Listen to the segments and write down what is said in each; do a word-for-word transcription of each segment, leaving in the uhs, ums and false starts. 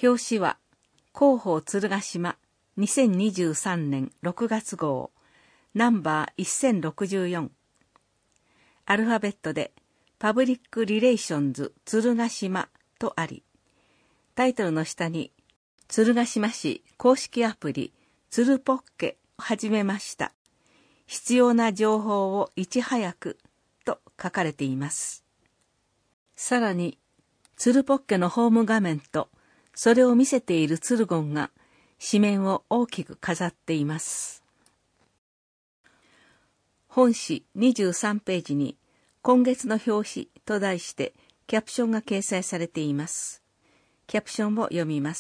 表紙は広報鶴ヶ島にせんにじゅうさんねんろくがつ号ナンバーせんろくじゅうよん。アルファベットでパブリックリレーションズ鶴ヶ島とあり、タイトルの下に鶴ヶ島市公式アプリつるポッケを始めました。必要な情報をいち早くと書かれています。さらに、つるポッケのホーム画面とそれを見せているツルゴンが紙面を大きく飾っています。本誌にじゅうさんページに今月の表紙と題してキャプションが掲載されています。キャプションを読みます。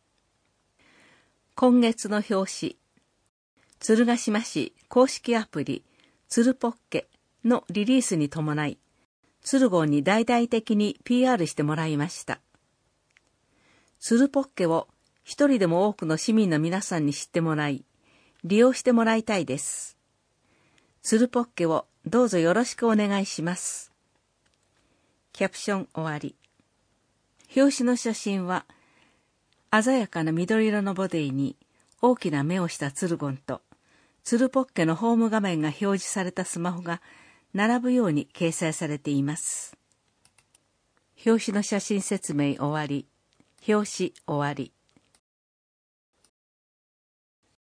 今月の表紙、鶴ヶ島市公式アプリつるポッケのリリースに伴い、ツルゴンに大々的に ピーアール してもらいました。つるポッケを一人でも多くの市民の皆さんに知ってもらい、利用してもらいたいです。つるポッケをどうぞよろしくお願いします。キャプション終わり。表紙の写真は、鮮やかな緑色のボディに大きな目をしたツルゴンと、つるポッケのホーム画面が表示されたスマホが並ぶように掲載されています。表紙の写真説明終わり。表紙終わり。